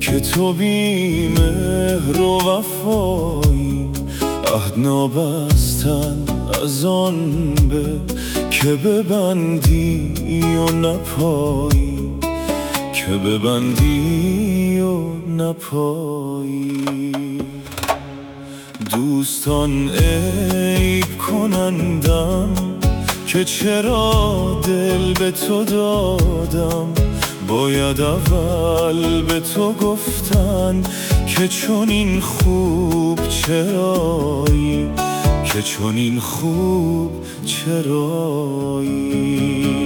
که تو بی مهر و وفایی، عهد نابستن از آن به که ببندی و نپایی، که ببندی و نپایی. دوستان عیب کنندم که چرا دل به تو دادم، باید اول به تو گفتن که چون این خوب چرایی، که چون این خوب چرایی.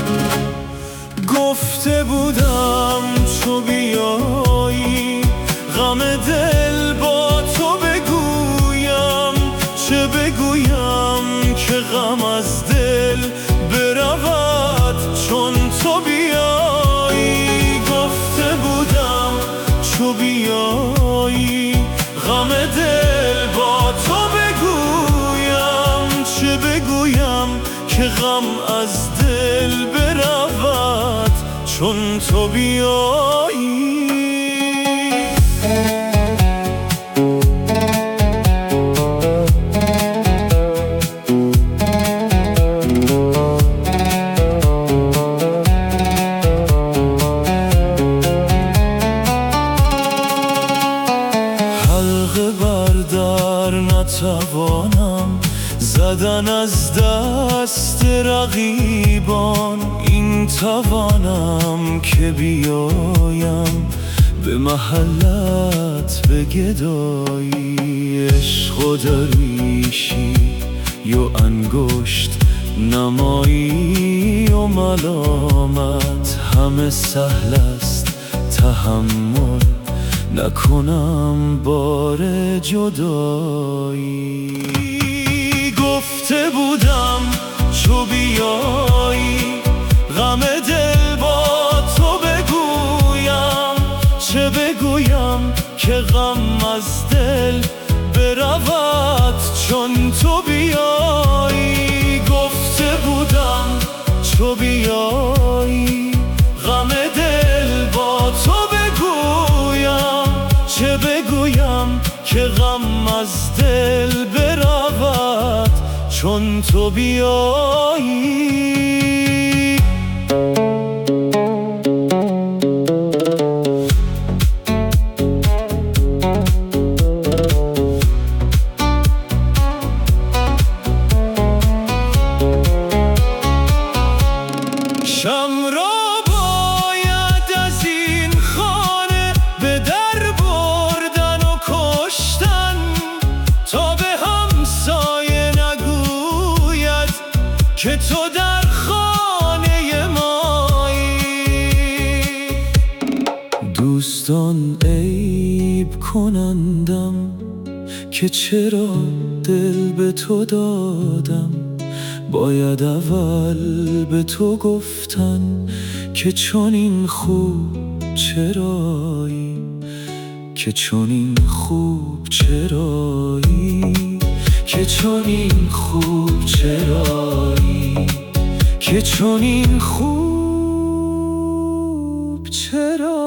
گفته بودم تو بیایی، غم دل با تو بگویم، چه بگویم که غم از دل برود چون تو بیایی. گفته بودم تو بیایی، غم دل با تو بگویم، چه بگویم که غم از دل برود چون تو بیایی. حلقه بردر نتوانم زدن از دست رقیبان، این توانم که بیایم به محلت به گدایی. عشق و درویشی و انگشت نمایی و ملامت، همه سهل است تحمل نکنم بار جدایی. گفته بودم تو بیایی، غم دل با تو بگویم، چه بگویم که غم از دل برود چون تو بیایی. گفته بودم تو بیایی، غم دل با تو بگویم، چه بگویم که غم از دل برود چون تو بیایی. شمع را باید از این خانه به در بردن و کشتن، تا به همسایه نگوید که تو در خانه مایی. دوستان عیب کنندم که چرا دل به تو دادم، باید اول به تو گفتن که چون این خوب چرایی، که چون این خوب چرایی، که چون این خوب چرایی، که چون این خوب چرایی.